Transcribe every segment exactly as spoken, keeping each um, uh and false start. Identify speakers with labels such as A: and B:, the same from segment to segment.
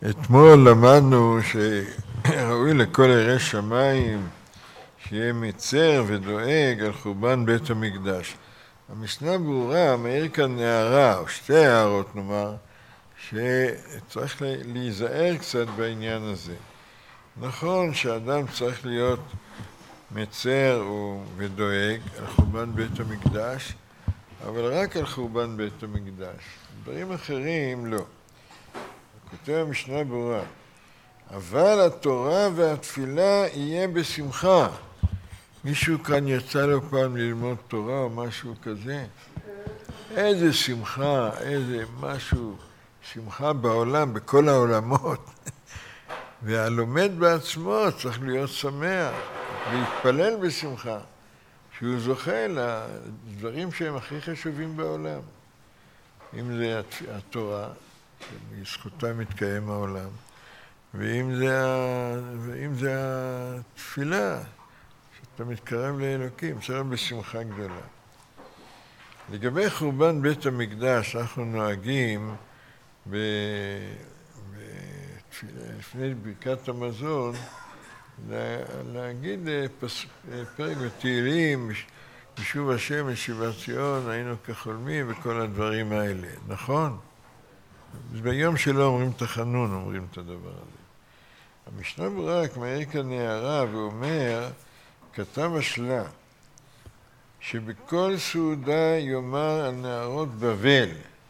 A: אתמול למדנו שראוי לכל ירא שמיים שיהיה מצר ודואג על חורבן בית המקדש. המשנה ברורה מאיר כאן הערה, או שתי הערות נאמר, שצריך להיזהר קצת בעניין הזה. נכון שאדם צריך להיות מצר ודואג על חורבן בית המקדש, אבל רק על חורבן בית המקדש. דברים אחרים לא. כותב המשנה ברורה, אבל התורה והתפילה יהיה בשמחה. מישהו כאן יצא לו פעם ללמוד תורה או משהו כזה? איזה שמחה, איזה משהו, שמחה בעולם, בכל העולמות. והלומד בעצמו צריך להיות שמח, להתפלל בשמחה, שהוא זוכה לדברים שהם הכי חשובים בעולם. אם זה התורה, שבזכותה מתקיים העולם, ואם זה, ואם זה התפילה, שאתה מתקרב לאלוקים, צריך בשמחה גדולה. לגבי חורבן בית המקדש, אנחנו נוהגים ב... לפני ברכת המזון, להגיד פס... פרק בתהילים, בשוב השם משיבת ציון, היינו כחולמים וכל הדברים האלה, נכון? ביום שלא אומרים תחנון, אומרים את הדבר הזה. המשנה ברורה רק מעיר כאן הערה ואומר, כתב השלה, שבכל סעודה יאמר על נערות בבל,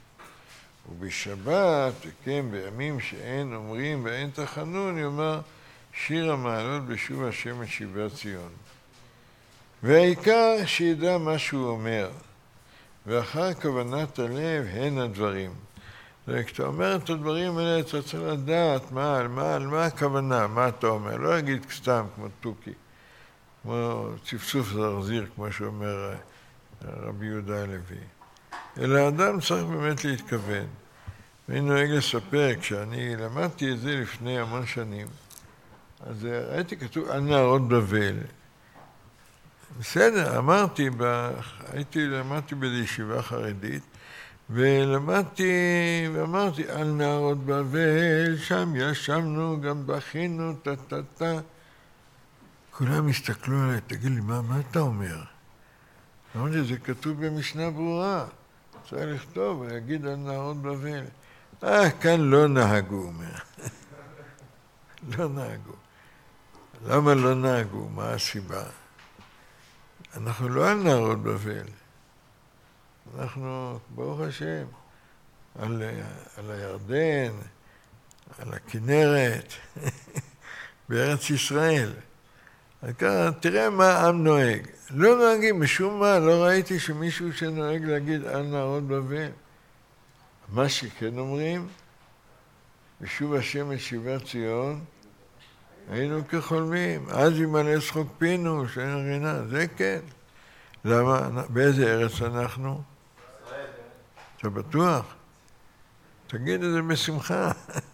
A: ובשבת, וכן בימים שאין אומרים ואין תחנון, יאמר שיר המעלות בשוב השם משיבת ציון. והעיקר שידע מה שהוא אומר, ואחר כוונת הלב הן הדברים. וכשאתה אומר את הדברים האלה, אתה צריך לדעת מה, על מה, על מה הכוונה, מה אתה אומר. לא להגיד סתם כמו תוכי, כמו צפצוף זרזיר, כמו שאומר רבי יהודה הלוי. אלא האדם צריך באמת להתכוון. ואני נוהג לספר, כשאני למדתי את זה לפני המון שנים, אז ראיתי כתוב על נערות בבל. בסדר, אמרתי, הייתי, למדתי בישיבה חרדית, ולמדתי ואמרתי על נערות בבל, שם ישבנו, גם בכינו, טה-טה-טה. כולם הסתכלו עליי, תגיד לי, מה, מה אתה אומר? אמרתי, זה כתוב במשנה ברורה. צריך לכתוב ולהגיד על נערות בבל. אה, כאן לא נהגו, אומר. לא נהגו. למה לא נהגו? מה הסיבה? אנחנו לא על נערות בבל. אנחנו, ברוך השם, על, על הירדן, על הכנרת, בארץ ישראל. תראה מה העם נוהג. לא נוהגים, משום מה, לא ראיתי שמישהו שנוהג להגיד על נערות בבל. מה שכן אומרים, בשוב השם משיבת ציון, היינו כחולמים, אז ימלא שחוק פינו, שאין רינה, זה כן. למה? באיזה ארץ אנחנו? אתה בטוח? תגיד את זה בשמחה.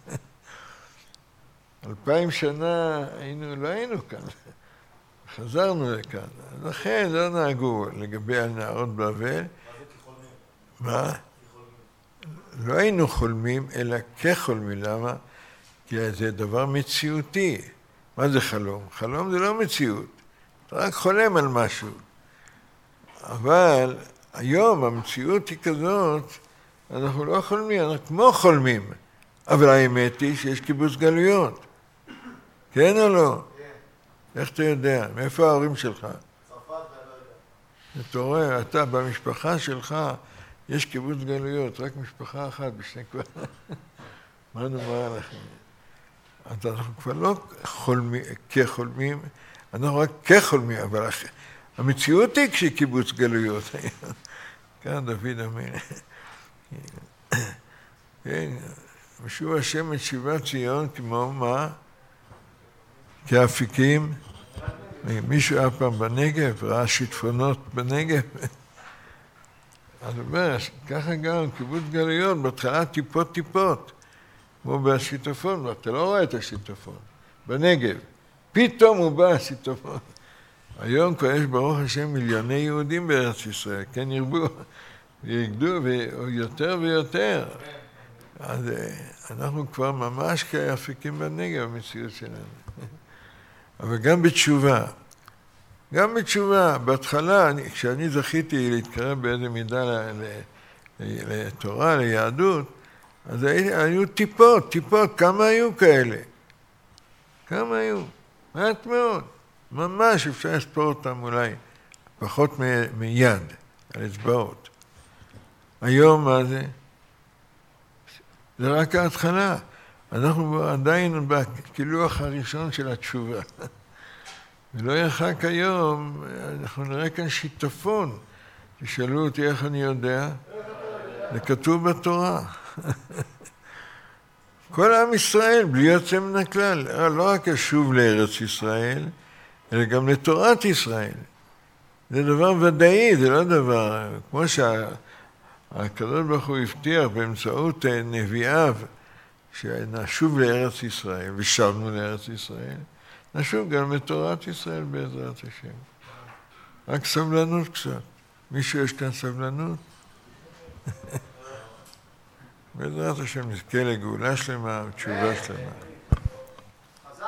A: אלפיים שנה היינו, לא היינו כאן. חזרנו לכאן. לכן לא נהגו לגבי הנערות בבל. מה? לא היינו חולמים, אלא כחולמים. למה? כי זה דבר מציאותי. מה זה חלום? חלום זה לא מציאות. אתה רק חולם על משהו. אבל היום המציאות היא כזאת, אנחנו לא חולמים, אנחנו כמו חולמים. אבל האמת היא שיש קיבוץ גלויות. כן או לא? כן. איך אתה יודע? מאיפה ההורים שלך?
B: צרפת ואני לא יודע.
A: אתה רואה, אתה במשפחה שלך, יש קיבוץ גלויות, רק משפחה אחת בשני כבר. מה נאמר לכם? אז אנחנו כבר לא חולמים, כחולמים, אנחנו רק כחולמים, אבל המציאות היא כשקיבוץ גלויות. כאן דוד המלך. כן, בשוב השם משיבת ציון, כמו מה? כאפיקים. מישהו היה פעם בנגב, ראה שיטפונות בנגב. אז הוא אומר, ככה גם קיבוץ גלויות, בהתחלה טיפות טיפות, כמו בשיטפון, ואתה לא רואה את השיטפון, בנגב. פתאום הוא בא השיטפון. היום כבר יש ברוך השם מיליוני יהודים בארץ ישראל, כן ירבו, ויגדו ויותר ויותר. אז אנחנו כבר ממש כאפיקים בנגב במציאות שלנו. אבל גם בתשובה. גם בתשובה. בהתחלה, כשאני זכיתי להתקרב באיזה מידה לתורה, ליהדות, אז היו טיפות, טיפות. כמה היו כאלה? כמה היו? מעט מאוד. ממש אפשר לספור אותם אולי פחות מיד, על אצבעות. היום מה זה? זה רק ההתחלה. אנחנו עדיין בקילוח הראשון של התשובה. ולא ירחק היום, אנחנו נראה כאן שיטפון. תשאלו אותי איך אני יודע? זה כתוב בתורה. כל עם ישראל, בלי יוצא מן הכלל, לא רק ישוב לארץ ישראל, אלא גם לתורת ישראל. זה דבר ודאי, זה לא דבר, כמו שהקדוש ברוך הוא הבטיח באמצעות נביאיו, שנשוב לארץ ישראל, ושבנו לארץ ישראל, נשוב גם לתורת ישראל בעזרת השם. רק סבלנות קצת. מישהו יש כאן סבלנות? בעזרת השם נזכה לגאולה שלמה ותשובה שלמה.